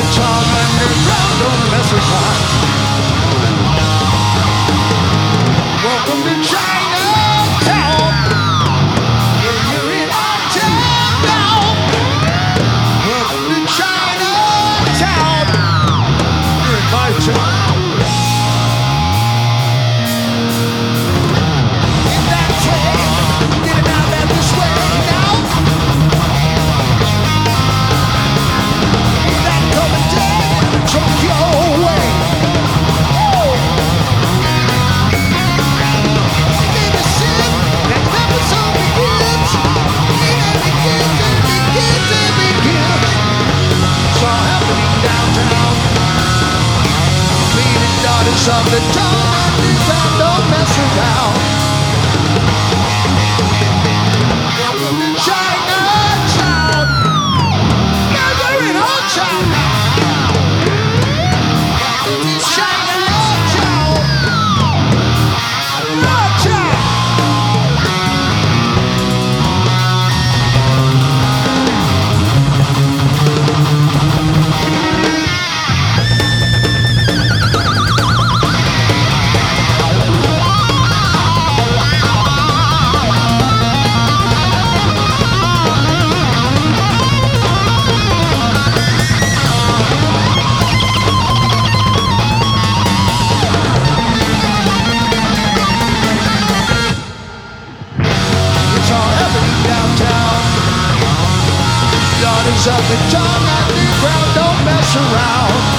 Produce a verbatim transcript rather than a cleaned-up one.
Chong underground, don't mess around. Welcome to Chinatown. Yeah, you're in our town now. Welcome to Chinatown. You're in my town. In that train, getting out that this way now. That coming down, truck your way. Woo! Give me shit, that episode begins. And it begins, and it begins, and it begins. It's all happening downtown. Leading daughters of the town, underground, don't mess around. Welcome to Chinatown. Yeah, we're in our town now. Welcome to Chinatown. Our town. It's all happening downtown. Daughters of the town underground, don't mess around.